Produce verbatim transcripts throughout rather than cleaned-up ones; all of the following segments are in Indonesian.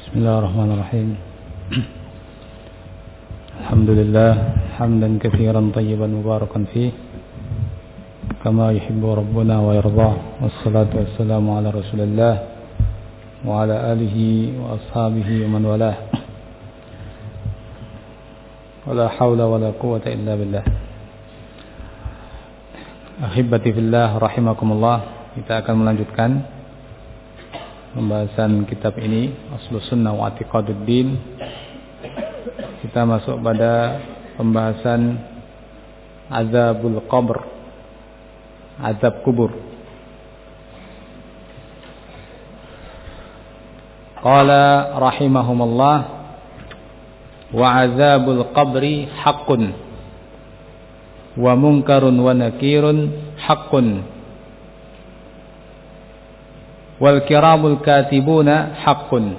Bismillahirrahmanirrahim. Alhamdulillah hamdan katsiran tayyiban mubarakan fih kama yuhibbu rabbuna wa yardah. Wassalatu wassalamu ala Rasulillah wa ala alihi wa ashabihi wa man walah. Wala haula wala quwwata illa billah. Ahibbati fillah rahimakumullah. Kita akan melanjutkan pembahasan kitab ini, Aslus Sunnah wa I'tiqaduddin. Kita masuk pada pembahasan azabul qabr, azab kubur. Qala rahimahumullah, wa azabul qabri haqqun wa munkarun wa nakirun haqqun wal kiramul katibuna haqqun.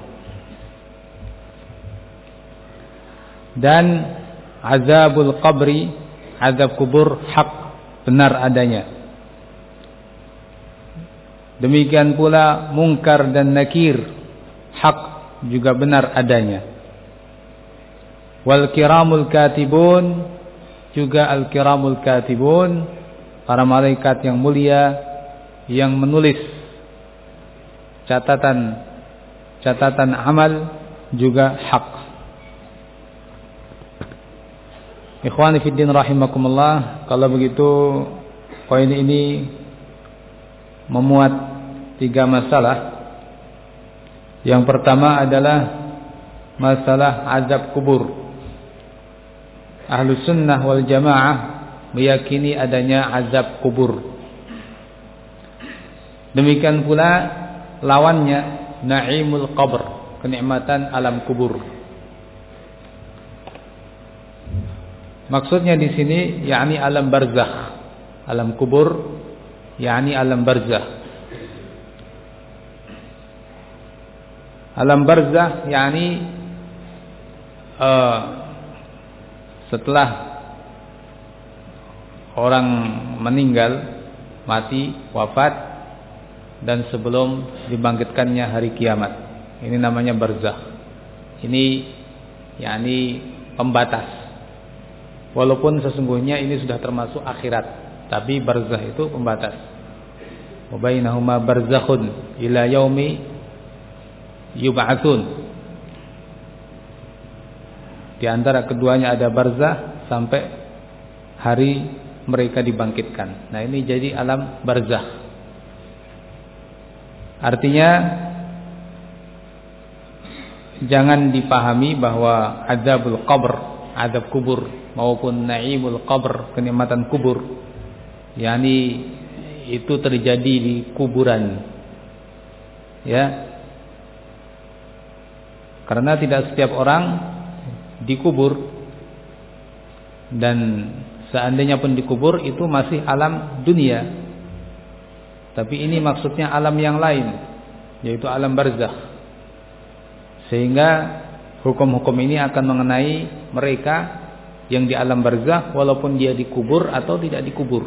Dan azabul qabri, azab kubur, hak, benar adanya. Demikian pula mungkar dan nakir, hak juga benar adanya. Wal kiramul katibun, juga al kiramul katibun, para malaikat yang mulia yang menulis catatan catatan amal juga hak. Ikhwani fiddin rahimakumullah, kalau begitu poin ini memuat tiga masalah. Yang pertama adalah masalah azab kubur. Ahlus sunnah wal jamaah meyakini adanya azab kubur. Demikian pula lawannya na'imul qabr, kenikmatan alam kubur. Maksudnya di sini yakni alam barzakh. Alam kubur yakni alam barzakh. Alam barzakh yakni uh, setelah orang meninggal, mati, wafat, dan sebelum dibangkitkannya hari kiamat. Ini namanya barzakh. Ini yakni pembatas. Walaupun sesungguhnya ini sudah termasuk akhirat, tapi barzakh itu pembatas. Wa bainahuma barzakhun ila yaumi yub'atsun. Di antara keduanya ada barzakh sampai hari mereka dibangkitkan. Nah, ini jadi alam barzakh. Artinya jangan dipahami bahwa azabul qabr, azab kubur, maupun naimul qabr, kenikmatan kubur, yakni itu terjadi di kuburan. Ya. Karena tidak setiap orang dikubur, dan seandainya pun dikubur itu masih alam dunia. Tapi ini maksudnya alam yang lain, yaitu alam barzakh. Sehingga hukum-hukum ini akan mengenai mereka yang di alam barzakh walaupun dia dikubur atau tidak dikubur.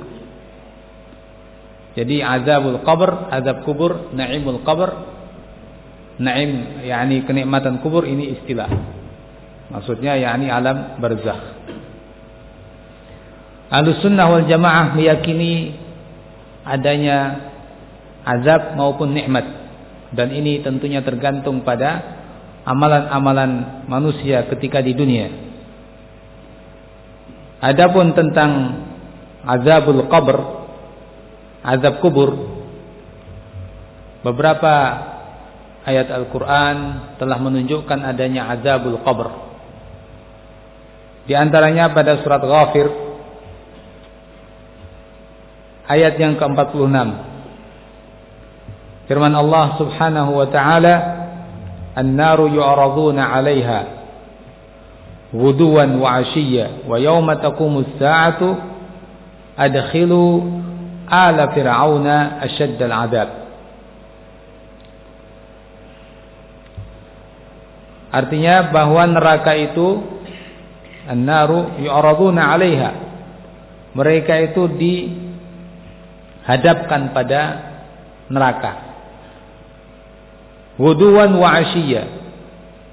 Jadi azabul qabr, azab kubur, naimul qabr, naim yakni kenikmatan kubur, ini istilah. Maksudnya yakni alam barzakh. Ahlus sunnah wal jamaah meyakini adanya azab maupun nikmat, dan ini tentunya tergantung pada amalan-amalan manusia ketika di dunia. Adapun tentang azabul qabr, azab kubur, beberapa ayat Al-Quran telah menunjukkan adanya azabul qabr. Di antaranya pada surat Ghafir ayat yang ke empat puluh enam. Firman Allah Subhanahu wa ta'ala, "An-naru yu'raduna 'alaiha ghuduwan wa 'ashiyya wa yawma taqumus sa'atu adkhilu ala fir'auna ashaddal 'adzab." Artinya bahwa neraka itu, an-naru yu'raduna 'alaiha, mereka itu dihadapkan pada neraka. Ghuduwan wa 'ashiyya,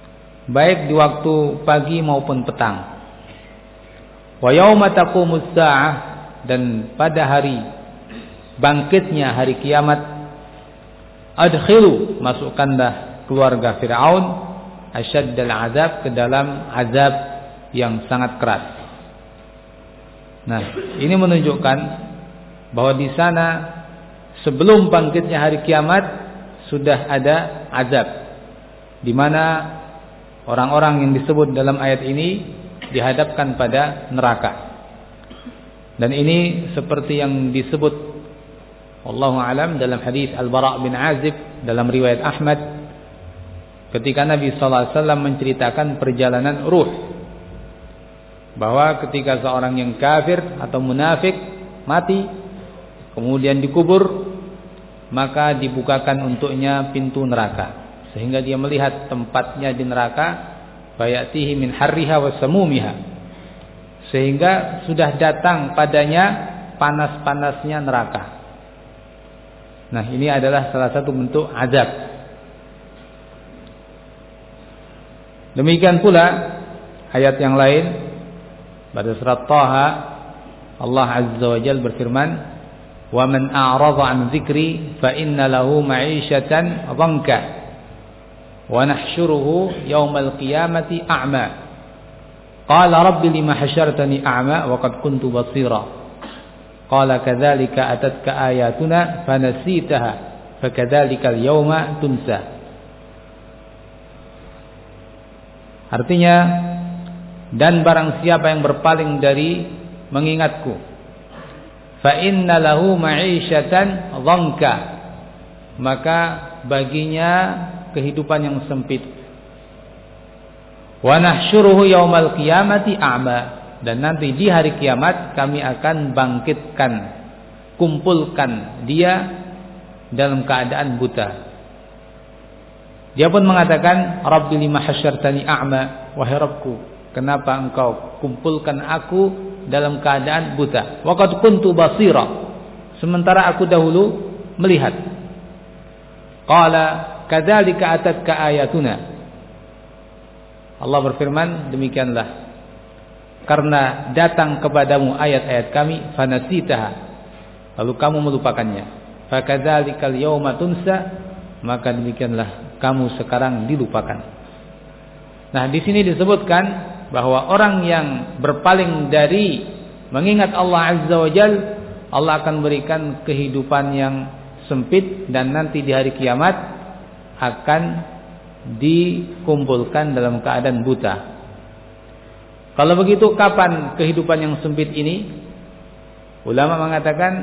baik di waktu pagi maupun petang. Wa yauma taqumus saa'ah, dan pada hari bangkitnya hari kiamat, adkhilu, masukkanlah keluarga Fir'aun asyaddal azab, ke dalam azab yang sangat keras. Nah, ini menunjukkan bahwa di sana sebelum bangkitnya hari kiamat sudah ada azab, di mana orang-orang yang disebut dalam ayat ini dihadapkan pada neraka. Dan ini seperti yang disebut wallahu alam dalam hadis Al-Bara' bin Azib dalam riwayat Ahmad, ketika Nabi sallallahu alaihi wasallam menceritakan perjalanan ruh, bahwa ketika seorang yang kafir atau munafik mati kemudian dikubur, maka dibukakan untuknya pintu neraka sehingga dia melihat tempatnya di neraka, fayatihi min harriha wa samumiha, sehingga sudah datang padanya panas-panasnya neraka. Nah, ini adalah salah satu bentuk azab. Demikian pula ayat yang lain pada surat Taha, Allah Azza wa Jalla berfirman, "Wa man a'rada 'an dzikri fa inna lahu ma'isyatan dhanka wa nahsyuruhu yaumal qiyamati a'ma. Qala rabbi lima hasyartani a'ma wa qad kuntu basira. Qala kadzalika atatka ayatuna fanasitaha fakadzalikal yauma tunsa." Artinya, dan barang siapa yang berpaling dari mengingatku, fa inna lahu ma'isyatan dhanka, maka baginya kehidupan yang sempit. Wa nahsyuruhu yaumal qiyamati a'ma, dan nanti di hari kiamat kami akan bangkitkan, kumpulkan dia dalam keadaan buta. Dia pun mengatakan, Rabbi lima hasyartani a'ma, wahai Rabbku, kenapa engkau kumpulkan aku dalam keadaan buta? Wa qad kuntu basira, sementara aku dahulu melihat. Qala kadzalika atatka ayatuna. Allah berfirman, demikianlah, karena datang kepadamu ayat-ayat kami, fanasitaha, lalu kamu melupakannya. Fakadzalikal yauma tunsa, maka demikianlah kamu sekarang dilupakan. Nah, di sini disebutkan bahwa orang yang berpaling dari mengingat Allah Azza wa Jalla, Allah akan berikan kehidupan yang sempit, dan nanti di hari kiamat akan dikumpulkan dalam keadaan buta. Kalau begitu, kapan kehidupan yang sempit ini? Ulama mengatakan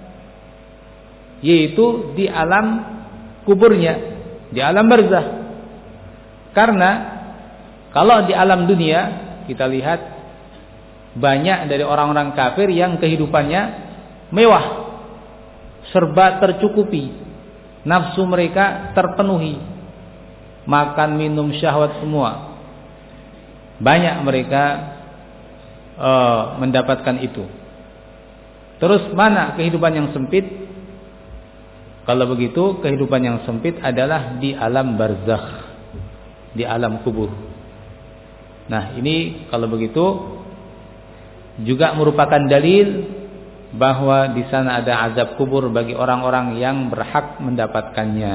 yaitu di alam kuburnya, di alam barzah. Karena kalau di alam dunia kita lihat banyak dari orang-orang kafir yang kehidupannya mewah, serba tercukupi, nafsu mereka terpenuhi, makan minum syahwat semua. Banyak mereka uh, mendapatkan itu. Terus mana kehidupan yang sempit? Kalau begitu, kehidupan yang sempit adalah di alam barzakh, di alam kubur. Nah, ini kalau begitu juga merupakan dalil bahwa di sana ada azab kubur bagi orang-orang yang berhak mendapatkannya.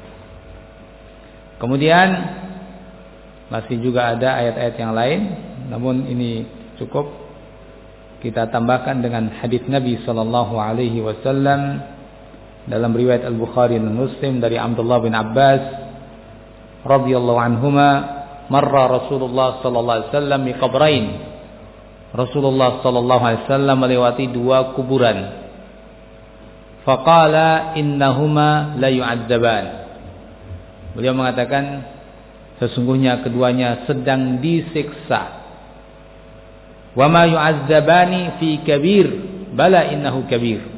Kemudian masih juga ada ayat-ayat yang lain, namun ini cukup kita tambahkan dengan hadis Nabi sallallahu alaihi wasallam dalam riwayat Al-Bukhari dan Muslim dari Abdullah bin Abbas radhiyallahu anhuma, marra Rasulullah sallallahu alaihi wasallam bi qabrain. Rasulullah sallallahu alaihi wasallam melewati dua kuburan. Faqala innahuma la yu'adzaban. Beliau mengatakan sesungguhnya keduanya sedang disiksa. Wa ma yu'adzabani fi kabir, bala innahu kabir.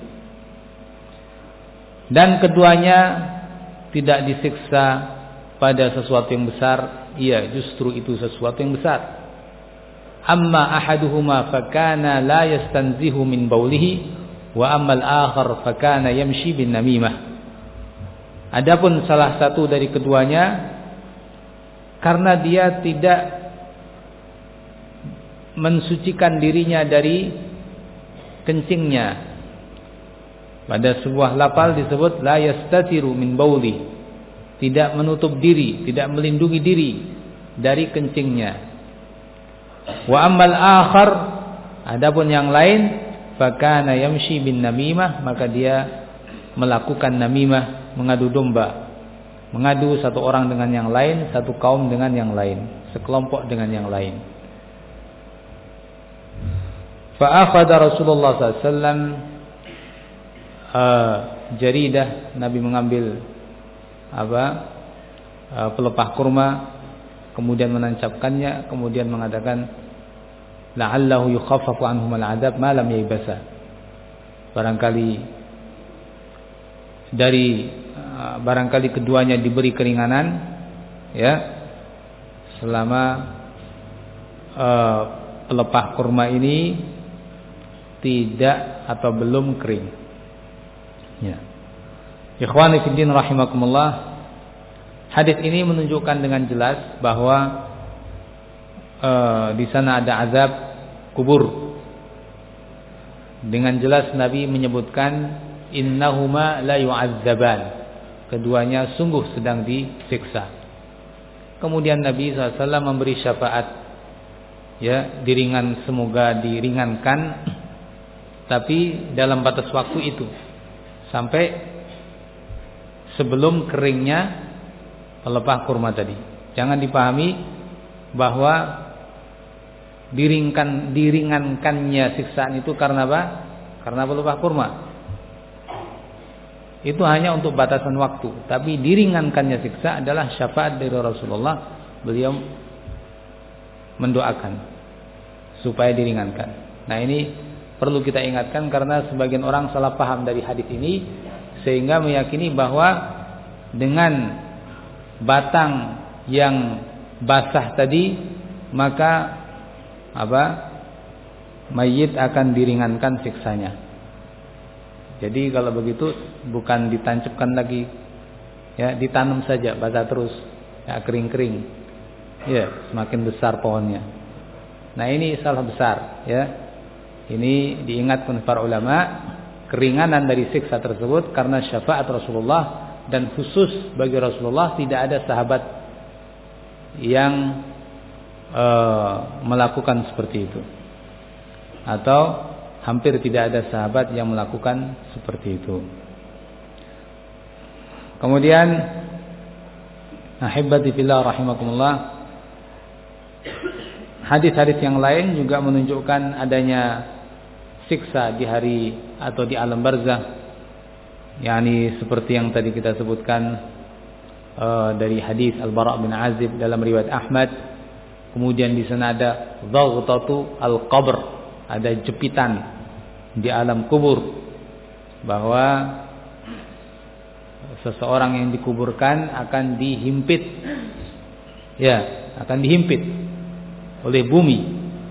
Dan keduanya tidak disiksa pada sesuatu yang besar, iya justru itu sesuatu yang besar. Amma ahaduhuma fakana la yastanzihu min baulihi, wa amma al-akhar fakana yamshi bin namimah. Adapun salah satu dari keduanya karena dia tidak mensucikan dirinya dari kencingnya. Pada sebuah lafal disebut la yastatiru min bauli, tidak menutup diri, tidak melindungi diri dari kencingnya. Wa ammal akhar, adapun yang lain, fakana yamshi bin namimah, maka dia melakukan namimah, mengadu domba, mengadu satu orang dengan yang lain, satu kaum dengan yang lain, sekelompok dengan yang lain. Fa akhadha Rasulullah sallallahu alaihi wasallam uh, jaridah, Nabi mengambil apa uh, pelepah kurma, kemudian menancapkannya, kemudian mengatakan la'allahu yukhaffafu anhum al-'adab ma lam yaybasa. Barangkali dari uh, barangkali keduanya diberi keringanan, ya, selama uh, pelepah kurma ini tidak atau belum kering. Ya. Ikhwani fi din rahimakumullah, hadis ini menunjukkan dengan jelas bahwa uh, di sana ada azab kubur. Dengan jelas Nabi menyebutkan innahuma la yu'adzaban, keduanya sungguh sedang disiksa. Kemudian Nabi sallallahu alaihi wasallam memberi syafaat, ya, diringan, semoga diringankan, tapi dalam batas waktu itu sampai sebelum keringnya pelepah kurma tadi. Jangan dipahami bahwa diringankan diringankannya siksaan itu karena apa? Karena pelepah kurma. Itu hanya untuk batasan waktu, tapi diringankannya siksa adalah syafaat dari Rasulullah. Beliau mendoakan supaya diringankan. Nah, ini perlu kita ingatkan karena sebagian orang salah paham dari hadis ini sehingga meyakini bahwa dengan batang yang basah tadi maka apa? Mayit akan diringankan siksanya. Jadi kalau begitu bukan ditancapkan lagi, ya, ditanam saja basah terus, ya, kering-kering, ya, semakin besar pohonnya. Nah, ini salah besar, ya. Ini diingatkan para ulama, keringanan dari siksa tersebut karena syafaat Rasulullah, dan khusus bagi Rasulullah tidak ada sahabat yang e, melakukan seperti itu, atau hampir tidak ada sahabat yang melakukan seperti itu. Kemudian, ahibbati fillah rahimakumullah, hadis-hadis yang lain juga menunjukkan adanya siksa di hari atau di alam barzakh, yakni seperti yang tadi kita sebutkan uh, dari hadis Al-Bara' bin Azib dalam riwayat Ahmad. Kemudian di sana ada dhaghtatu al-qabr, ada jepitan di alam kubur, bahwa seseorang yang dikuburkan akan dihimpit, ya, akan dihimpit oleh bumi.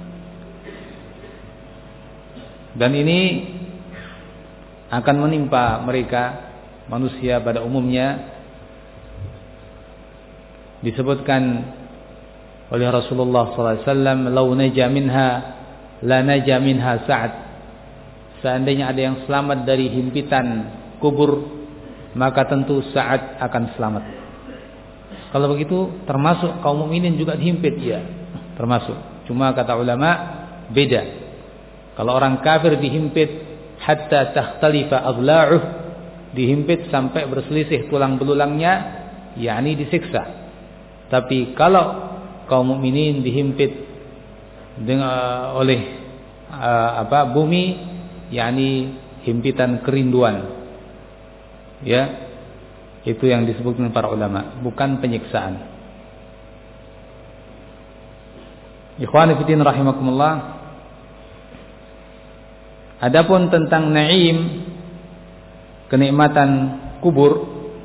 Dan ini akan menimpa mereka manusia pada umumnya. Disebutkan oleh Rasulullah sallallahu alaihi wasallam, "Lau naja minha la naja minha Sa'ad." Seandainya ada yang selamat dari himpitan kubur, maka tentu Sa'ad akan selamat. Kalau begitu termasuk kaum mukminin juga dihimpit, ya, termasuk. Cuma kata ulama beda. Kalau orang kafir dihimpit hatta takhtalifa adla'uh, dihimpit sampai berselisih tulang belulangnya, yakni disiksa. Tapi kalau kaum mukminin dihimpit dengan oleh uh, apa bumi, yakni himpitan kerinduan, ya, itu yang disebutkan para ulama, bukan penyiksaan. Ikhwani fillah rahimakumullah, adapun tentang naim, kenikmatan kubur,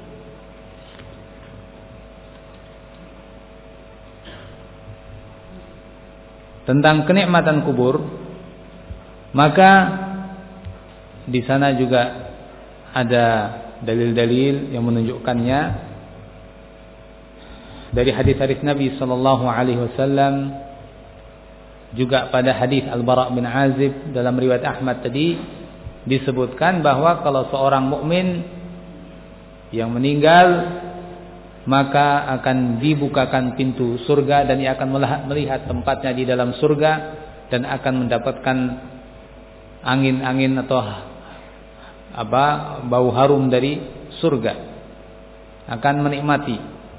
tentang kenikmatan kubur, maka di sana juga ada dalil-dalil yang menunjukkannya. dari hadis-hadis Nabi sallallahu alaihi wasallam, juga pada hadis Al-Bara' bin Azib dalam riwayat Ahmad tadi disebutkan bahwa kalau seorang mukmin yang meninggal maka akan dibukakan pintu surga dan ia akan melihat tempatnya di dalam surga dan akan mendapatkan angin-angin atau apa bau harum dari surga, akan menikmati.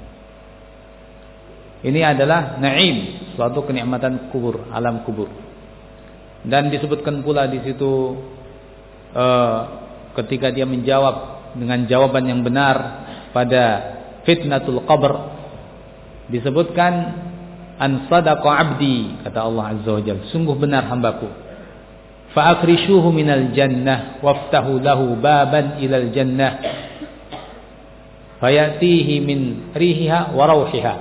Ini adalah naim, suatu kenikmatan kubur, alam kubur. Dan disebutkan pula di situ uh, ketika dia menjawab dengan jawaban yang benar pada fitnatul qabr, disebutkan an sadaqa abdi, kata Allah azza wajalla, sungguh benar hambaku. Fa afrishuhu minal jannah waftahu lahu baban ilal jannah fayatihi min rihiha wa rauhiha.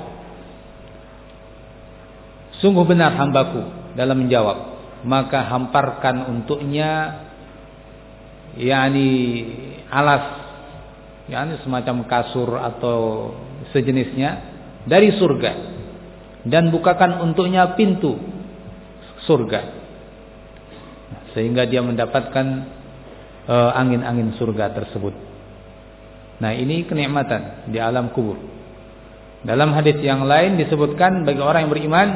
Sungguh benar hambaku dalam menjawab, maka hamparkan untuknya yakni alas, yakni semacam kasur atau sejenisnya dari surga, dan bukakan untuknya pintu surga sehingga dia mendapatkan uh, angin-angin surga tersebut. Nah, ini kenikmatan di alam kubur. Dalam hadis yang lain disebutkan bagi orang yang beriman,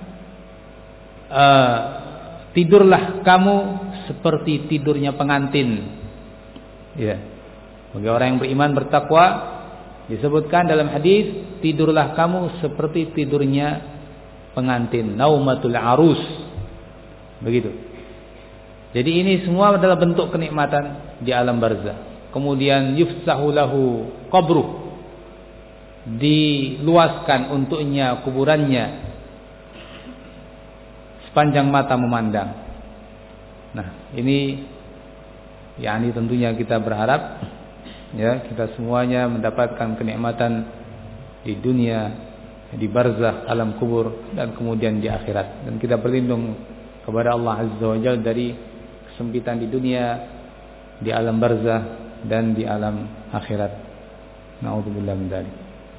uh, tidurlah kamu seperti tidurnya pengantin. Ya. Bagi orang yang beriman bertakwa disebutkan dalam hadis, tidurlah kamu seperti tidurnya pengantin, naumatul arus. Begitu. Jadi ini semua adalah bentuk kenikmatan di alam barzah. Kemudian yufsahu lahu qabruh, diluaskan untuknya kuburannya sepanjang mata memandang. Nah, ini yakni tentunya kita berharap ya kita semuanya mendapatkan kenikmatan di dunia, di barzah, alam kubur, dan kemudian di akhirat. Dan kita berlindung kepada Allah azza wajalla dari kesempitan di dunia, di alam barzah, dan di alam akhirat. Na'udzubillah min dzalik.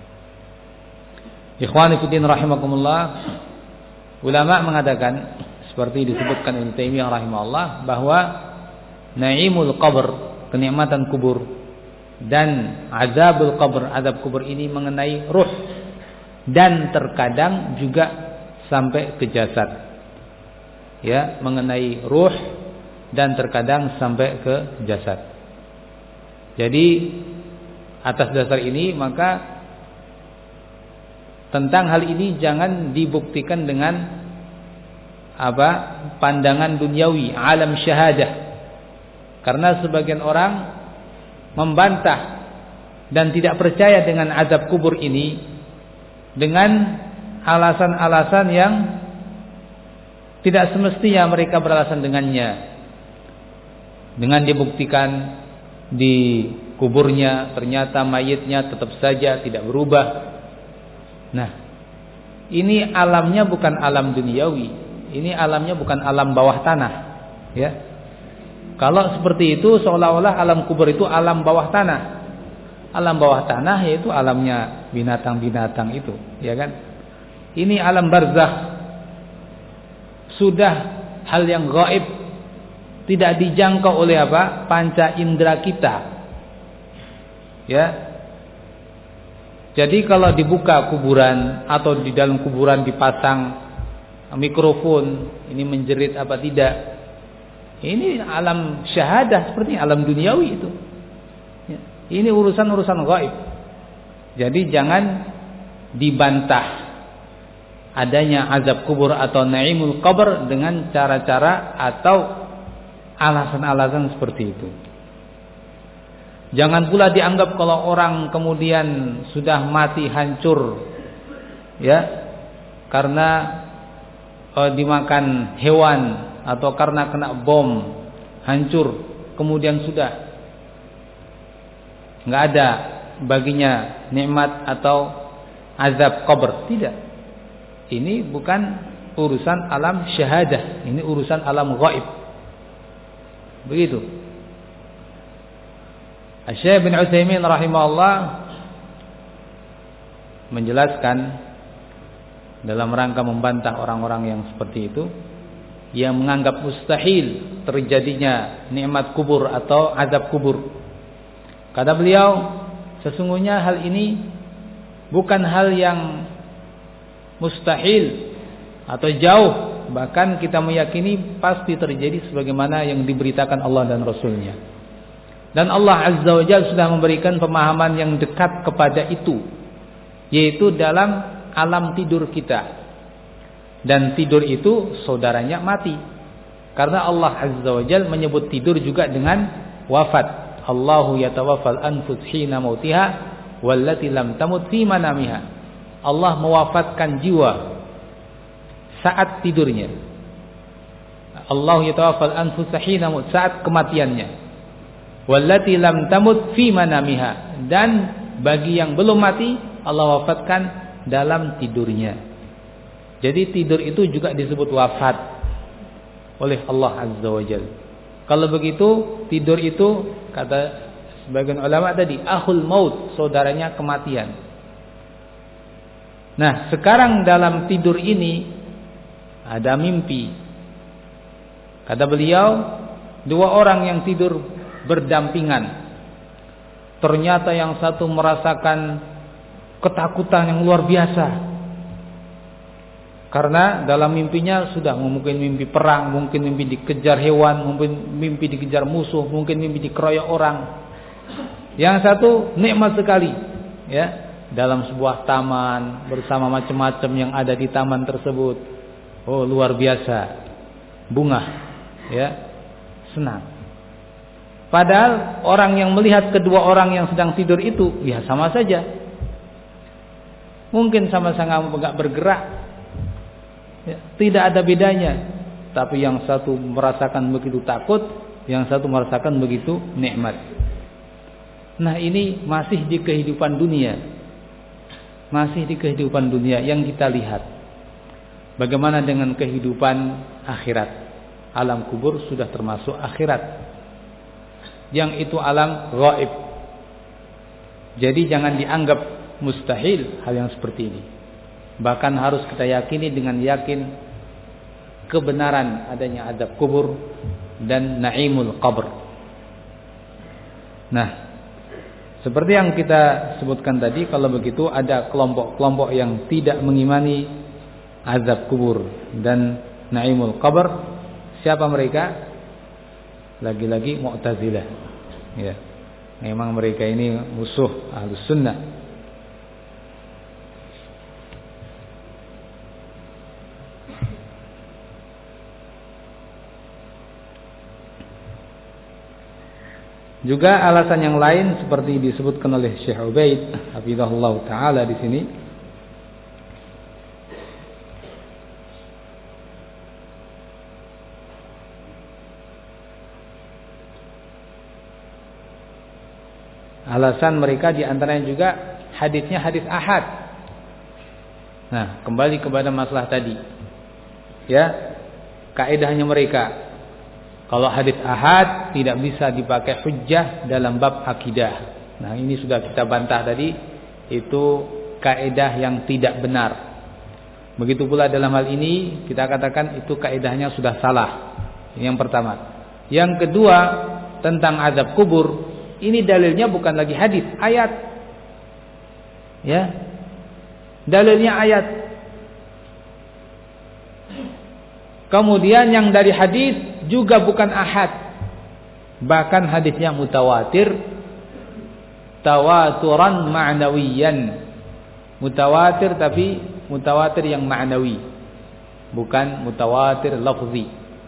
Ikhwani fillah rahimakumullah, ulama mengatakan seperti disebutkan Ibnu Taimiyah rahimahullah bahwa naimul qabr, kenikmatan kubur, dan azabul qabr, azab kubur ini mengenai ruh dan terkadang juga sampai ke jasad. Ya, mengenai ruh dan terkadang sampai ke jasad. Jadi atas dasar ini maka tentang hal ini jangan dibuktikan dengan apa pandangan duniawi, alam syahadah. Karena sebagian orang membantah dan tidak percaya dengan azab kubur ini dengan alasan-alasan yang tidak semestinya mereka beralasan dengannya. Dengan dibuktikan di kuburnya ternyata mayitnya tetap saja tidak berubah. Nah, ini alamnya bukan alam duniawi, ini alamnya bukan alam bawah tanah, ya. Kalau seperti itu seolah-olah alam kubur itu alam bawah tanah. Alam bawah tanah yaitu alamnya binatang-binatang itu, ya kan? Ini alam barzakh, sudah hal yang gaib, tidak dijangkau oleh apa? Panca indera kita. Ya. Jadi kalau dibuka kuburan atau di dalam kuburan dipasang mikrofon, ini menjerit apa tidak? Ini alam syahadah seperti alam duniawi itu. Ya. Ini urusan-urusan gaib. Jadi jangan dibantah adanya azab kubur atau naimul qabr dengan cara-cara atau alasan-alasan seperti itu. Jangan pula dianggap kalau orang kemudian sudah mati hancur, ya, karena eh, dimakan hewan atau karena kena bom hancur, kemudian sudah nggak ada baginya nikmat atau azab qabr. Tidak. Ini bukan urusan alam syahadah, ini urusan alam gaib. Begitu. Syekh bin Utsaimin rahimahullah menjelaskan dalam rangka membantah orang-orang yang seperti itu, yang menganggap mustahil terjadinya nikmat kubur atau azab kubur. Kata beliau, sesungguhnya hal ini bukan hal yang mustahil atau jauh, bahkan kita meyakini pasti terjadi sebagaimana yang diberitakan Allah dan Rasulnya. Dan Allah Azza wa Jalla sudah memberikan pemahaman yang dekat kepada itu, yaitu dalam alam tidur kita. Dan tidur itu saudaranya mati, karena Allah Azza wa Jalla menyebut tidur juga dengan wafat. Allahu yatawaffal anfus hina mautiha wallati lam tamut fi manamiha. Allah mewafatkan jiwa saat tidurnya. Allahu yatawaffal anfus hina maut, saat kematiannya. Wallati lam tamut fi manamiha, dan bagi yang belum mati Allah wafatkan dalam tidurnya. Jadi tidur itu juga disebut wafat oleh Allah Azza wa Jalla. Kalau begitu, tidur itu kata sebagian ulama tadi akhul maut, saudaranya kematian. Nah, sekarang dalam tidur ini ada mimpi. Kata beliau, dua orang yang tidur berdampingan. Ternyata yang satu merasakan ketakutan yang luar biasa. Karena dalam mimpinya sudah mungkin mimpi perang, mungkin mimpi dikejar hewan, mungkin mimpi dikejar musuh, mungkin mimpi dikeroyok orang. Yang satu nikmat sekali, ya, dalam sebuah taman bersama macam-macam yang ada di taman tersebut. Oh, luar biasa, bunga, ya, senang. Padahal orang yang melihat kedua orang yang sedang tidur itu, ya sama saja. Mungkin sama-sama enggak bergerak. Ya, tidak ada bedanya. Tapi yang satu merasakan begitu takut, yang satu merasakan begitu nikmat. Nah, ini masih di kehidupan dunia. Masih di kehidupan dunia yang kita lihat. Bagaimana dengan kehidupan akhirat? Alam kubur sudah termasuk akhirat. Yang itu alam ghaib. Jadi jangan dianggap mustahil hal yang seperti ini. Bahkan harus kita yakini dengan yakin kebenaran adanya azab kubur dan naimul qabr. Nah, seperti yang kita sebutkan tadi, kalau begitu ada kelompok-kelompok yang tidak mengimani azab kubur dan naimul qabr. Siapa mereka? Lagi-lagi Mu'tazilah. Ya. Memang mereka ini musuh Ahlus Sunnah. Juga alasan yang lain seperti disebutkan oleh Syekh Ubaid hafizahullah taala di sini. Alasan mereka diantaranya juga hadisnya hadis ahad. Nah, kembali kepada masalah tadi. Ya, kaidahnya mereka. Kalau hadis ahad tidak bisa dipakai hujjah dalam bab akidah. Nah, ini sudah kita bantah tadi, itu kaidah yang tidak benar. Begitu pula dalam hal ini kita katakan itu kaidahnya sudah salah. Ini yang pertama. Yang kedua, tentang azab kubur, ini dalilnya bukan lagi hadis, ayat. Ya. Dalilnya ayat. Kemudian yang dari hadis juga bukan ahad, bahkan hadisnya mutawatir, tawaturan ma'nawiyan. Mutawatir tapi mutawatir yang ma'nawi, bukan mutawatir lafzi.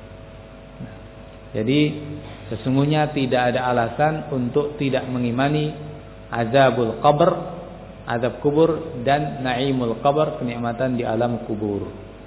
Jadi sesungguhnya tidak ada alasan untuk tidak mengimani azabul qabr, azab kubur, dan naimul qabr, kenikmatan di alam kubur.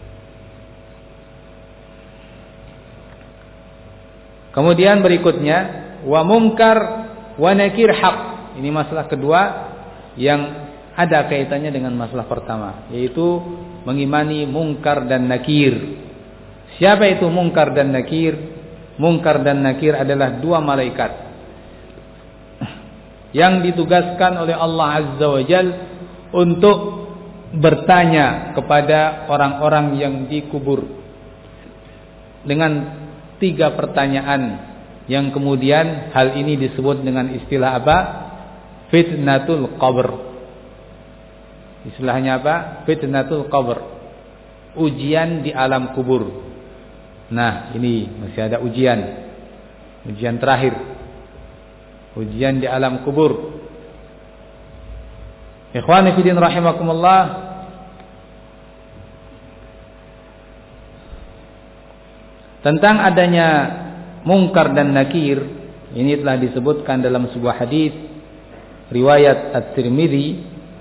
Kemudian berikutnya, wa munkar wa nakir haq. Ini masalah kedua yang ada kaitannya dengan masalah pertama, yaitu mengimani munkar dan nakir. Siapa itu munkar dan nakir? Munkar dan nakir adalah dua malaikat yang ditugaskan oleh Allah Azza wa Jalla untuk bertanya kepada orang-orang yang dikubur dengan tiga pertanyaan yang kemudian hal ini disebut dengan istilah apa? Fitnatul qabr. Istilahnya apa? Fitnatul qabr. Ujian di alam kubur. Nah, ini masih ada ujian. Ujian terakhir. Ujian di alam kubur. Ikhwani fillah rahimakumullah. Tentang adanya mungkar dan nakir, ini telah disebutkan dalam sebuah hadis riwayat At-Tirmidzi,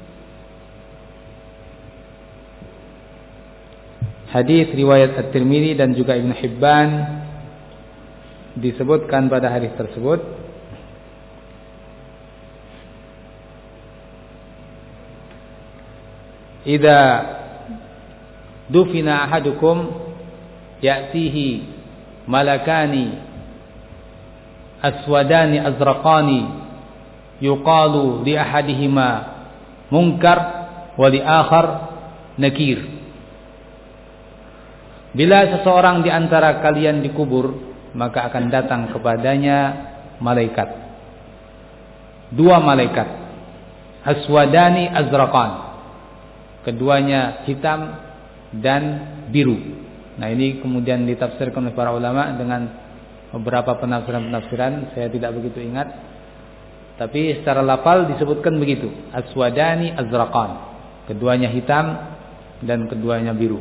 hadis riwayat At-Tirmidzi dan juga Ibnu Hibban, disebutkan pada hadis tersebut idza dufina ahadukum ya'tihi malakani aswadani azraqani yuqalu li ahadihima munkar wa li akhar nakir. Bila seseorang di antara kalian dikubur, maka akan datang kepadanya malaikat, dua malaikat, aswadani azraqan, keduanya hitam dan biru. Nah, ini kemudian ditafsirkan oleh para ulama dengan beberapa penafsiran-penafsiran, saya tidak begitu ingat. Tapi secara lafal disebutkan begitu, aswadani azraqan, keduanya hitam dan keduanya biru.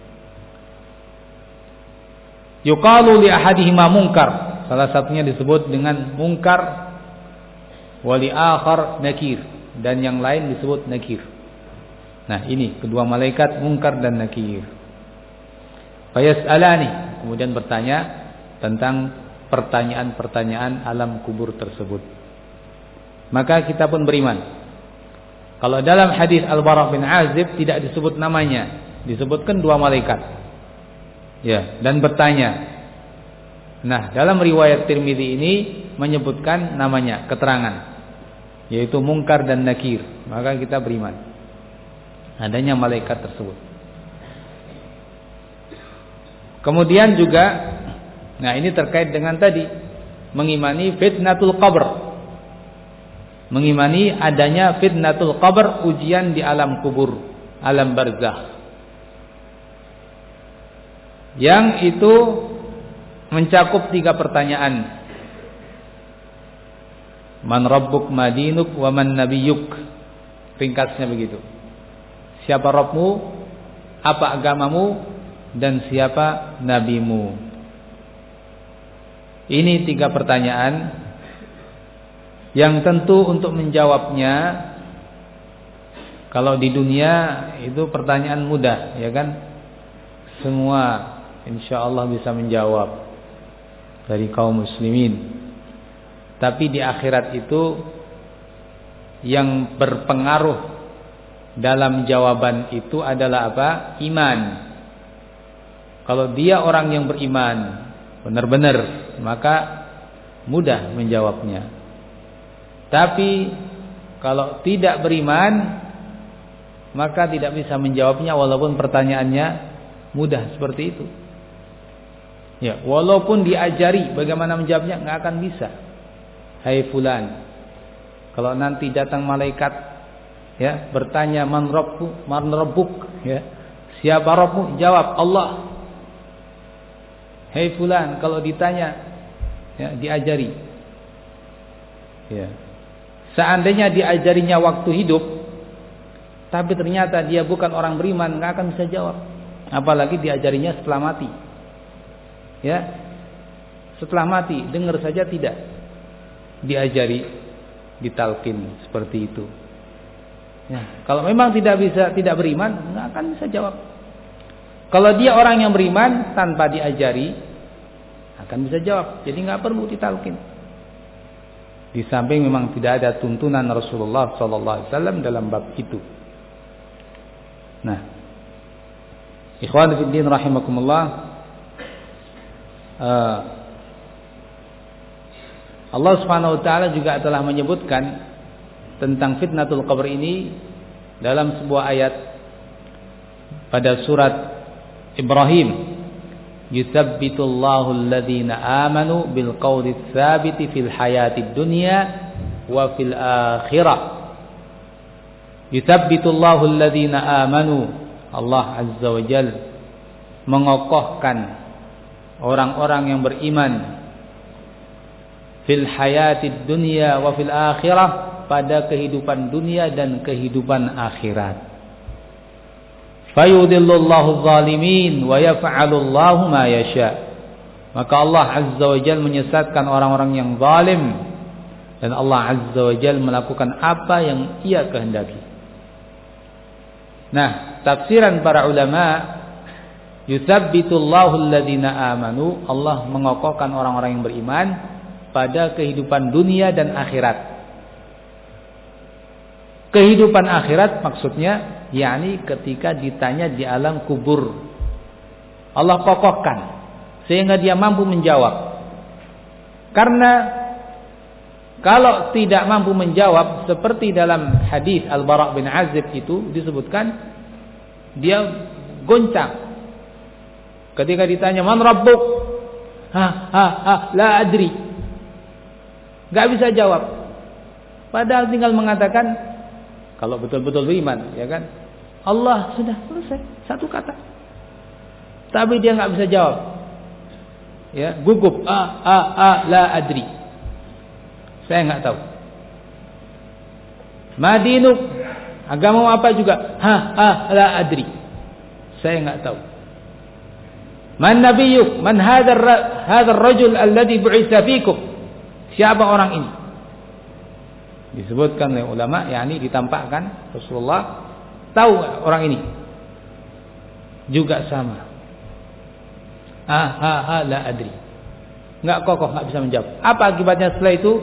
Yuqalu li ahadihima munkar, salah satunya disebut dengan munkar, wa li akhar nakir, dan yang lain disebut nakir. Nah, ini kedua malaikat munkar dan nakir. Fayas'alani, kemudian bertanya tentang pertanyaan-pertanyaan alam kubur tersebut. Maka kita pun beriman. Kalau dalam hadis Al-Bara' bin Azib tidak disebut namanya, disebutkan dua malaikat. Ya, dan bertanya. Nah, dalam riwayat Tirmidzi ini menyebutkan namanya, keterangan, yaitu munkar dan nakir. Maka kita beriman adanya malaikat tersebut. Kemudian juga, nah ini terkait dengan tadi, mengimani fitnatul qabr, mengimani adanya fitnatul qabr, ujian di alam kubur, alam barzakh, yang itu mencakup tiga pertanyaan. Man rabbuk madinuk wa man nabiyuk, ringkasnya begitu. Siapa Rabbmu, apa agamamu, dan siapa nabimu. Ini tiga pertanyaan yang tentu untuk menjawabnya, kalau di dunia itu pertanyaan mudah, ya kan? Semua insya Allah bisa menjawab dari kaum muslimin. Tapi di akhirat itu yang berpengaruh dalam jawaban itu adalah apa? Iman. Kalau dia orang yang beriman benar-benar, maka mudah menjawabnya. Tapi kalau tidak beriman, maka tidak bisa menjawabnya walaupun pertanyaannya mudah seperti itu. Ya, walaupun diajari bagaimana menjawabnya, nggak akan bisa. Hai fulan, kalau nanti datang malaikat, ya, bertanya man rabbuk, man rabbuk, ya, siapa Rabbmu? Jawab Allah. Hei fulan, kalau ditanya, ya, diajari. Ya. Seandainya diajarinya waktu hidup, tapi ternyata dia bukan orang beriman, nggak akan bisa jawab. Apalagi diajarinya setelah mati. Ya, setelah mati, dengar saja tidak. Diajari, ditalkin seperti itu. Ya, kalau memang tidak bisa, tidak beriman, nggak akan bisa jawab. Kalau dia orang yang beriman tanpa diajari, akan bisa jawab. Jadi nggak perlu ditalkin. Di samping memang tidak ada tuntunan Rasulullah Sallallahu Alaihi Wasallam dalam bab itu. Nah, ikhwan fillah rahimakumullah, uh, Allah Subhanahu Wa Taala juga telah menyebutkan tentang fitnatul qabr ini dalam sebuah ayat pada surat Ibrahim, yutsabbitullahu alladhina amanu bil qawli tsabiti fil hayatid dunya wa fil akhirah. Yutsabbitullahu alladhina amanu, Allah azza wa jalla mengokohkan orang-orang yang beriman fil hayatid dunya wa fil akhirah, pada kehidupan dunia dan kehidupan akhirat. Fayudillullahu zalimin wa yaf'alullahu ma yasha. Maka Allah azza wa jalla menyesatkan orang-orang yang zalim, dan Allah azza wa jalla melakukan apa yang Ia kehendaki. Nah, tafsiran para ulama, yutsabbitullahu alladhina amanu, Allah mengokohkan orang-orang yang beriman pada kehidupan dunia dan akhirat. Kehidupan akhirat maksudnya yakni ketika ditanya di alam kubur, Allah kokohkan sehingga dia mampu menjawab. Karena kalau tidak mampu menjawab, seperti dalam hadis Al-Bara' bin Azib itu disebutkan, dia goncang ketika ditanya man rabbuk, ha ha ha la adri, nggak bisa jawab. Padahal tinggal mengatakan, kalau betul-betul beriman, ya kan, Allah, sudah selesai, satu kata. Tapi dia nggak bisa jawab, ya, gugup, ah ah ah la adri, saya nggak tahu. Madinuk, agama apa juga, ha ah la adri, saya nggak tahu. Man nabiyuk, man hadzal hadzal rajul alladhi bu'itsa fikum, siapa orang ini? Disebutkan oleh ulama, yakni ditampakkan Rasulullah tahu orang ini. Juga sama. Ah ha ha la adri. Enggak kokoh, enggak bisa menjawab. Apa akibatnya setelah itu?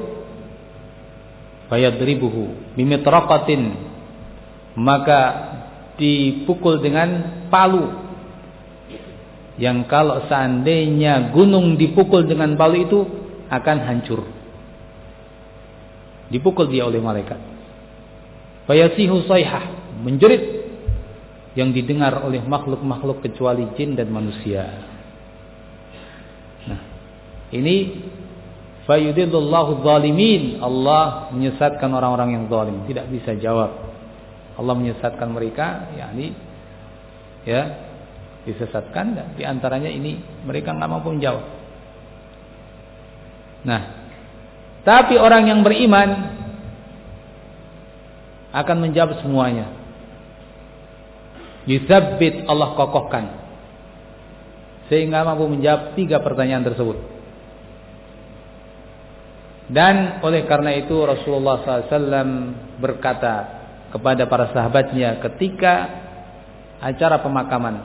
Fayadribuhu bimitraqatin, maka dipukul dengan palu. Yang kalau seandainya gunung dipukul dengan palu itu akan hancur. Dipukul dia oleh malaikat. Fayasihu sayhah, menjerit yang didengar oleh makhluk-makhluk kecuali jin dan manusia. Nah, ini fayudillullahu zalimin, Allah menyesatkan orang-orang yang zalim, tidak bisa jawab. Allah menyesatkan mereka, yakni ya, disesatkan, dan di antaranya ini mereka enggak mampu menjawab. Nah, tapi orang yang beriman akan menjawab semuanya. Yutsabbit, Allah kokohkan sehingga mampu menjawab tiga pertanyaan tersebut. Dan oleh karena itu Rasulullah sallallahu alaihi wasallam berkata kepada para sahabatnya ketika acara pemakaman,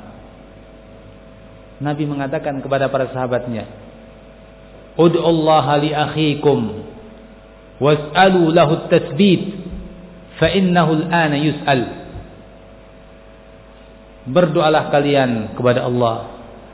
Nabi mengatakan kepada para sahabatnya, ud'ullaha li akhikum was'alu lahu at-tatsbit fa innahu al-ana yus'al. Berdoalah kalian kepada Allah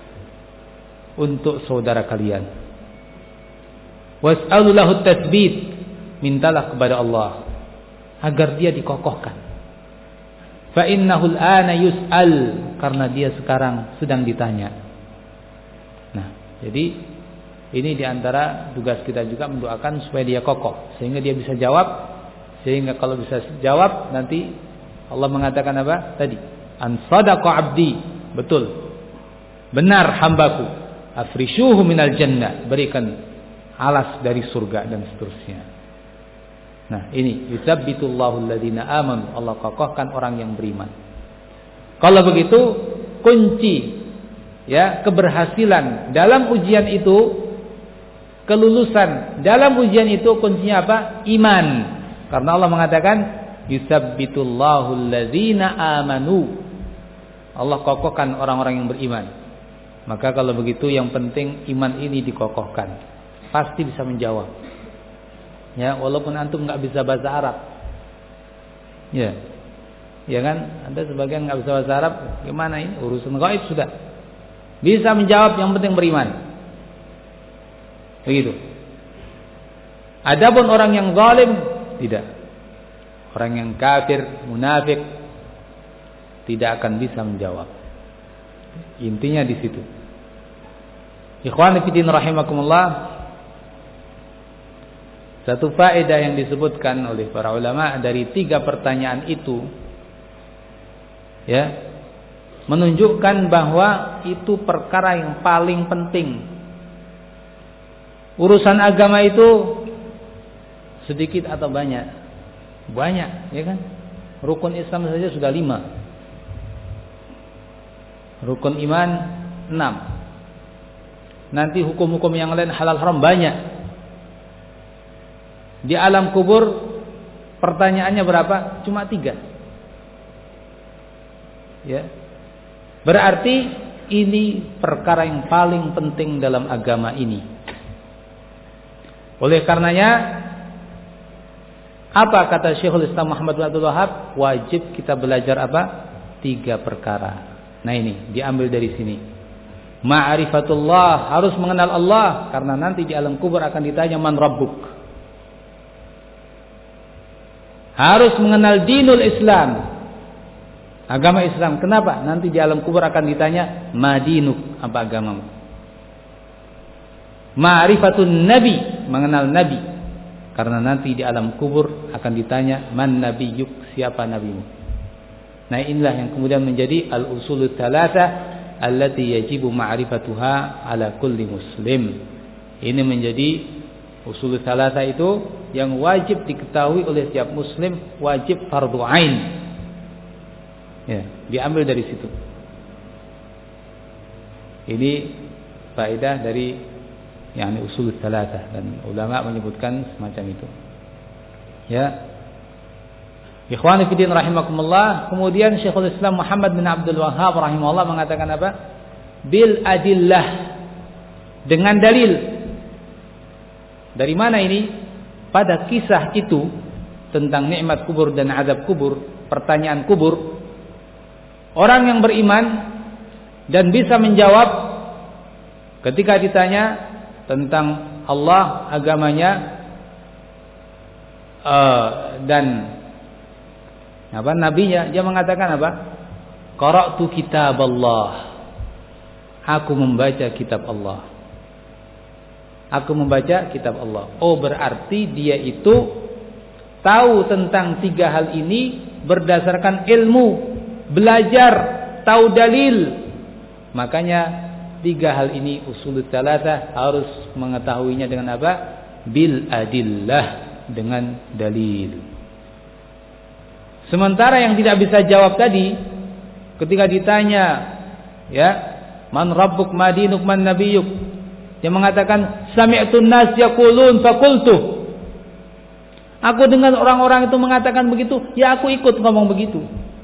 untuk saudara kalian. Was'alu lahu at-tatsbit, mintalah kepada Allah agar dia dikokohkan. Fa innahu al-ana yus'al, karena dia sekarang sedang ditanya. Nah, jadi ini diantara tugas kita juga mendoakan supaya dia kokoh, sehingga dia bisa jawab. Sehingga kalau bisa jawab, nanti Allah mengatakan apa tadi? An sadaqa abdi, betul, benar hambaku. Afrishuhu minal jannah, berikan alas dari surga, dan seterusnya. Nah, ini yutsabbitullahu alladhina amanu, Allah kokohkan orang yang beriman. Kalau begitu, kunci ya keberhasilan dalam ujian itu, kelulusan dalam ujian itu kuncinya apa? Iman. Karena Allah mengatakan yutsabbitullahu alladzina amanu, Allah kokohkan orang-orang yang beriman. Maka kalau begitu yang penting iman ini dikokohkan, pasti bisa menjawab. Ya, walaupun antum nggak bisa bahasa Arab. Ya. Ya kan? Anda sebagian nggak bisa bahasa Arab, gimana ini? Urusan gaib sudah. Bisa menjawab, yang penting beriman. Begitu. Adapun orang yang zalim tidak. Orang yang kafir, munafik tidak akan bisa menjawab. Intinya di situ. Ikhwan fillah rahimakumullah, satu faedah yang disebutkan oleh para ulama dari tiga pertanyaan itu, ya, menunjukkan bahwa itu perkara yang paling penting. Urusan agama itu sedikit atau banyak? Banyak, ya kan? Rukun Islam saja sudah lima. Rukun iman enam. Nanti hukum-hukum yang lain halal haram banyak. Di alam kubur pertanyaannya berapa? Cuma tiga. Ya. Berarti ini perkara yang paling penting dalam agama ini. Oleh karenanya, apa kata Syekhul Islam Muhammad bin Abdul Wahab? Wajib kita belajar apa? Tiga perkara. Nah ini diambil dari sini. Ma'rifatullah, harus mengenal Allah, karena nanti di alam kubur akan ditanya man rabbuk. Harus mengenal dinul Islam, agama Islam. Kenapa? Nanti di alam kubur akan ditanya madinuk, apa agamamu. Ma'rifatun nabi, mengenal nabi, karena nanti di alam kubur akan ditanya man nabiyuk, siapa nabimu. Nah inilah yang kemudian menjadi al-usulut thalatha allati yajibu ma'rifatuha ala kulli muslim. Ini menjadi usul thalatha itu yang wajib diketahui oleh setiap muslim, wajib fardhu ain. Ya, diambil dari situ. Ini faedah dari yakni usul thalatha, dan ulama menyebutkan semacam itu. Ya. Ikhwani fi din rahimakumullah, kemudian Syekhul Islam Muhammad bin Abdul Wahhab rahimahullah mengatakan apa? Bil adillah, dengan dalil. Dari mana ini? Pada kisah itu tentang nikmat kubur dan azab kubur, pertanyaan kubur, orang yang beriman dan bisa menjawab ketika ditanya tentang Allah, agamanya, uh, dan apa nabinya, dia mengatakan apa? Qara'tu kitab Allah. Aku membaca kitab Allah. Aku membaca kitab Allah. Oh, berarti dia itu tahu tentang tiga hal ini berdasarkan ilmu, belajar, tahu dalil. Makanya tiga hal ini usul tsalatsa harus mengetahuinya dengan apa? Bil adillah, dengan dalil. Sementara yang tidak bisa jawab tadi, ketika ditanya, ya, man rabbuk, madinuk, man nabiyuk, dia mengatakan sami'tun nas yaqulun faqultu. Aku dengar orang-orang itu mengatakan begitu, ya aku ikut ngomong begitu.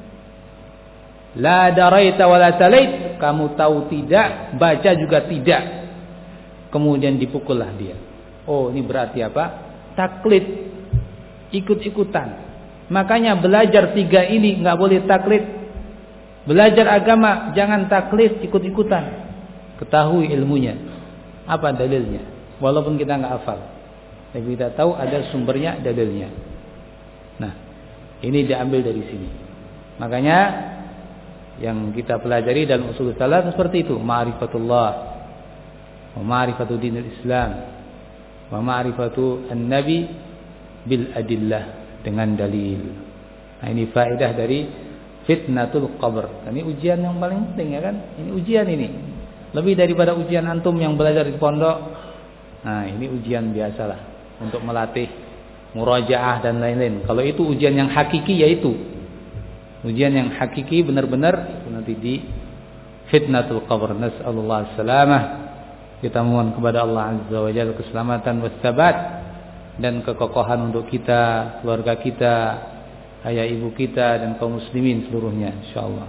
La daraita wala talait, kamu tahu tidak, baca juga tidak. Kemudian dipukullah dia. Oh, ini berarti apa? Taklid, ikut-ikutan. Makanya belajar tiga ini nggak boleh taklid. Belajar agama jangan taklid, ikut-ikutan. Ketahui ilmunya, apa dalilnya. Walaupun kita nggak hafal, tapi kita tahu ada sumbernya, dalilnya. Nah, ini diambil dari sini. Makanya yang kita pelajari dalam usul salat seperti itu, ma'rifatullah, wa ma'rifatu dinil Islam, wa ma'rifatu an-nabi bil adillah, dengan dalil. Nah, ini faedah dari fitnatul qabr. Ini ujian yang paling penting, ya kan? Ini ujian ini. Lebih daripada ujian antum yang belajar di pondok. Nah, ini ujian biasalah untuk melatih murajaah dan lain-lain. Kalau itu ujian yang hakiki, yaitu ujian yang hakiki benar-benar nanti di fitnatul qabr. Nas'alullah salamah. Kita mohon kepada Allah Azza wa Jalla keselamatan wassabat dan kekokohan untuk kita, keluarga kita, ayah ibu kita, dan kaum muslimin seluruhnya, insyaallah.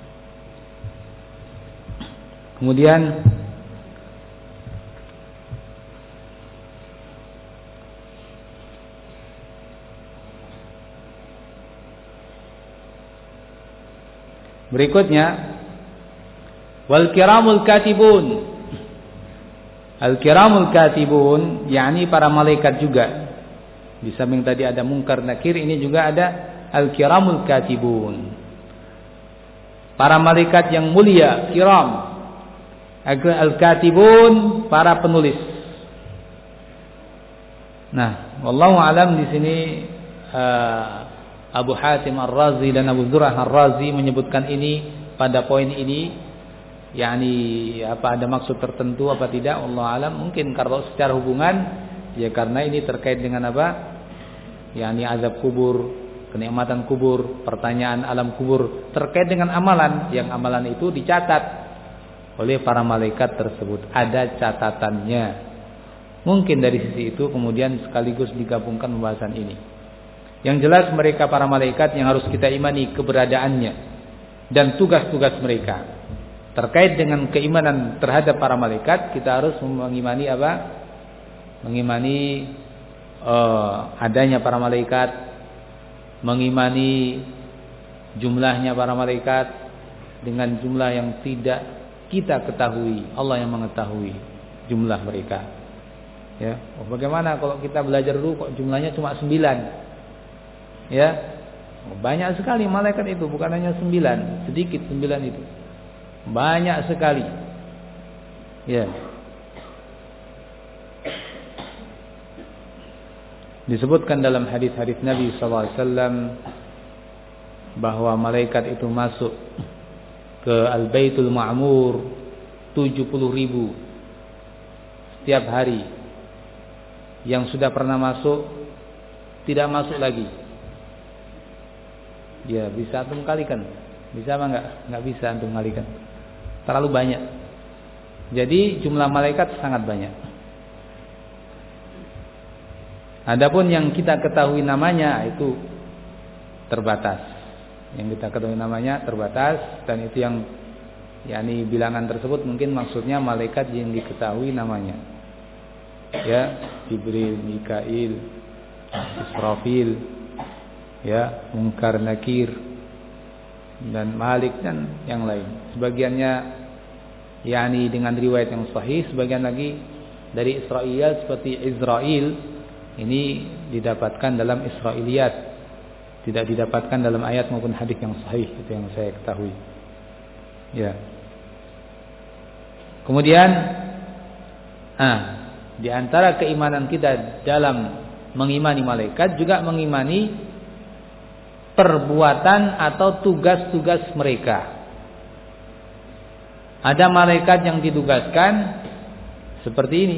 Kemudian berikutnya, wal kiramul katibun. Al-kiramul katibun, yakni para malaikat juga. Di samping tadi ada munkar nakir, ini juga ada al-kiramul katibun. para malaikat yang mulia, kiram, al-katibun, para penulis. Nah, wallahu alam di sini uh, Abu Hatim Ar-Razi dan Abu Zur'ah Ar-Razi menyebutkan ini pada poin ini, yakni apa ada maksud tertentu apa tidak, wallahu alam. Mungkin kalau secara hubungan ya karena ini terkait dengan apa? Yakni azab kubur, kenikmatan kubur, pertanyaan alam kubur terkait dengan amalan, yang amalan itu dicatat oleh para malaikat tersebut, ada catatannya. Mungkin dari sisi itu kemudian sekaligus digabungkan pembahasan ini. Yang jelas mereka para malaikat yang harus kita imani keberadaannya dan tugas-tugas mereka. Terkait dengan keimanan terhadap para malaikat, kita harus mengimani apa? Mengimani uh, adanya para malaikat, mengimani jumlahnya para malaikat dengan jumlah yang tidak kita ketahui, Allah yang mengetahui jumlah mereka. Ya, oh, bagaimana kalau kita belajar dulu kok jumlahnya cuma sembilan? Ya, oh, banyak sekali malaikat itu, bukan hanya sembilan, sedikit sembilan itu, banyak sekali. Ya, disebutkan dalam hadis-hadis Nabi sallallahu alaihi wasallam bahwa malaikat itu masuk ke Al-Baitul Ma'mur tujuh puluh ribu setiap hari. Yang sudah pernah masuk tidak masuk lagi. Ya, bisa antum kalikan. Bisa apa enggak? Enggak bisa antum kalikan. Terlalu banyak. Jadi jumlah malaikat sangat banyak. Adapun yang kita ketahui namanya itu terbatas. Yang kita ketahui namanya terbatas, dan itu yang yakni bilangan tersebut mungkin maksudnya malaikat yang diketahui namanya. Ya, Jibril, Mikail, Israfil, ya, Munkar, Nakir, dan Malik dan yang lain. Sebagiannya yakni dengan riwayat yang sahih, sebagian lagi dari Israel seperti Israel ini didapatkan dalam Israiliyat, tidak didapatkan dalam ayat maupun hadis yang sahih, itu yang saya ketahui. Ya. Kemudian ah di antara keimanan kita dalam mengimani malaikat juga mengimani perbuatan atau tugas-tugas mereka. Ada malaikat yang ditugaskan seperti ini,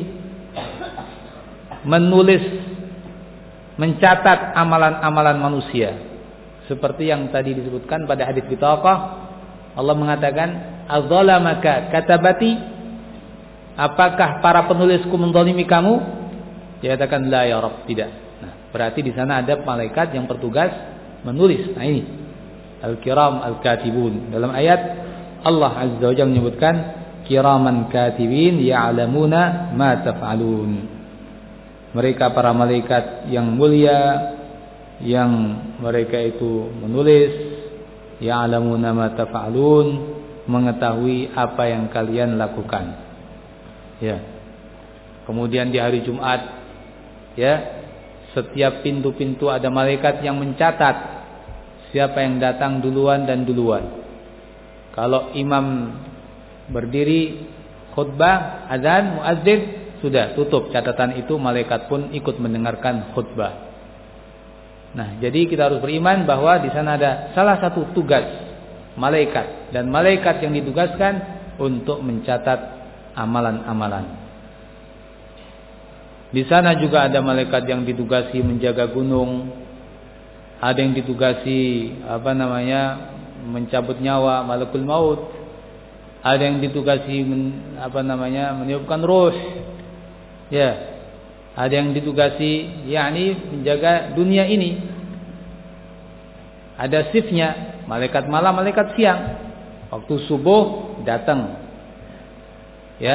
menulis, mencatat amalan-amalan manusia. Seperti yang tadi disebutkan pada hadis Bitaqah, Allah mengatakan, "Adzalamaka katabati?" Apakah para penulisku menzalimi kamu? Dia katakan, la ya Rabb, tidak. Nah, berarti di sana ada malaikat yang bertugas menulis. Nah ini al-kiram al-katibun. Dalam ayat Allah Azza wa Jalla menyebutkan kiraman katibin ya'lamuna ma taf'alun. Mereka para malaikat yang mulia yang mereka itu menulis, ya'lamuna ma taf'alun, mengetahui apa yang kalian lakukan. Ya. Kemudian di hari Jumat, ya, setiap pintu-pintu ada malaikat yang mencatat siapa yang datang duluan dan duluan. Kalau imam berdiri khutbah, azan, muadzin, sudah tutup catatan itu, malaikat pun ikut mendengarkan khutbah. Nah, jadi kita harus beriman bahwa di sana ada salah satu tugas malaikat, dan malaikat yang ditugaskan untuk mencatat amalan-amalan. Di sana juga ada malaikat yang ditugasi menjaga gunung, ada yang ditugasi apa namanya mencabut nyawa, malakul maut, ada yang ditugasi men, apa namanya meniupkan ruh, ya, ada yang ditugasi yakni menjaga dunia ini. Ada shiftnya, malaikat malam, malaikat siang. Waktu subuh datang, ya,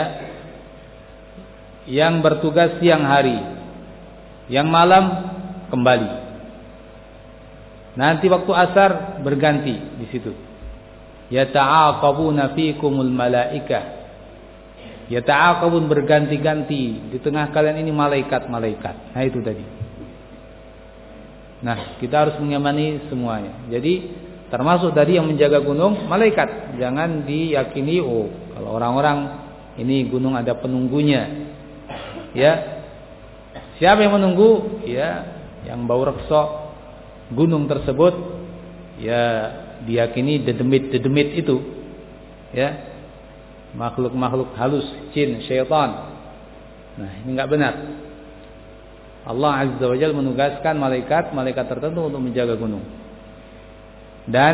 yang bertugas siang hari, yang malam kembali. Nanti waktu asar berganti di situ. Yata'aqabuna fikumul malaikah. Yata'aqabun, berganti-ganti di tengah kalian ini malaikat-malaikat. Nah itu tadi. Nah, kita harus mengimani semuanya. Jadi termasuk tadi yang menjaga gunung malaikat. Jangan diyakini oh kalau orang-orang ini gunung ada penunggunya. Ya. Siapa yang menunggu? Ya, yang bau rekso gunung tersebut ya diyakini dedemit-dedemit itu. Ya. Makhluk-makhluk halus, jin, syaitan. Nah, ini enggak benar. Allah Azza wa Jalla menugaskan malaikat, malaikat tertentu untuk menjaga gunung. Dan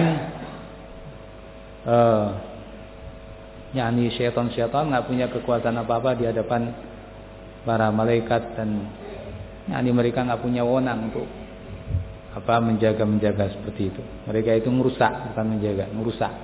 uh, yakni syaitan-syaitan enggak punya kekuasaan apa-apa di hadapan para malaikat, dan yakni mereka enggak punya wewenang untuk apa menjaga-menjaga seperti itu. Mereka itu merusak, bukan menjaga, merusak.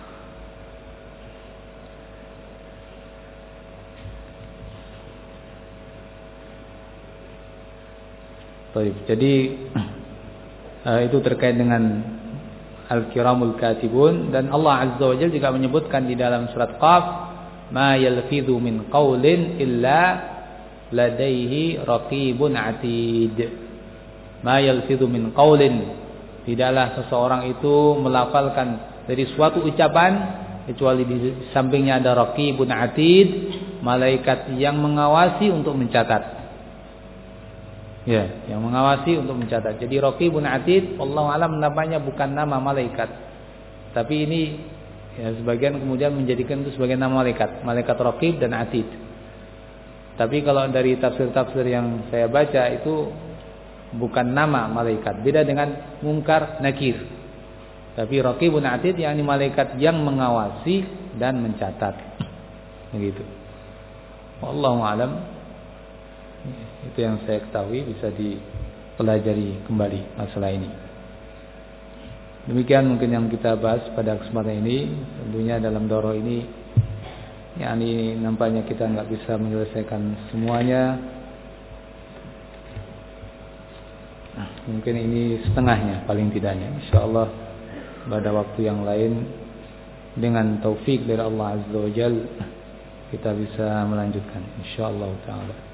Jadi uh, itu terkait dengan Al-Kiramul Katibun, dan Allah Azza wa Jalla juga menyebutkan di dalam surat Qaf, ma yalfidhu min qaulin illa ladaihi raqibun atid. Ma yalfidhu min qaulin, tidaklah seseorang itu melafalkan dari suatu ucapan kecuali di sampingnya ada raqibun atid, malaikat yang mengawasi untuk mencatat. Ya, yang mengawasi untuk mencatat. Jadi Raqibun Atid, wallahu alam namanya bukan nama malaikat. Tapi ini ya sebagian kemudian menjadikan itu sebagai nama malaikat, malaikat Raqib dan Atid. Tapi kalau dari tafsir-tafsir yang saya baca itu bukan nama malaikat, beda dengan Munkar Nakir. Tapi Raqibun Atid yakni malaikat yang mengawasi dan mencatat. Begitu. Wallahu alam. Itu yang saya ketahui, bisa dipelajari kembali masalah ini. Demikian mungkin yang kita bahas pada kesempatan ini. Tentunya dalam daurah ini yakni nampaknya kita nggak bisa menyelesaikan semuanya. Nah, mungkin ini setengahnya paling tidaknya. Insyaallah pada waktu yang lain dengan taufik dari Allah Azza wa Jalla kita bisa melanjutkan insyaallah taala.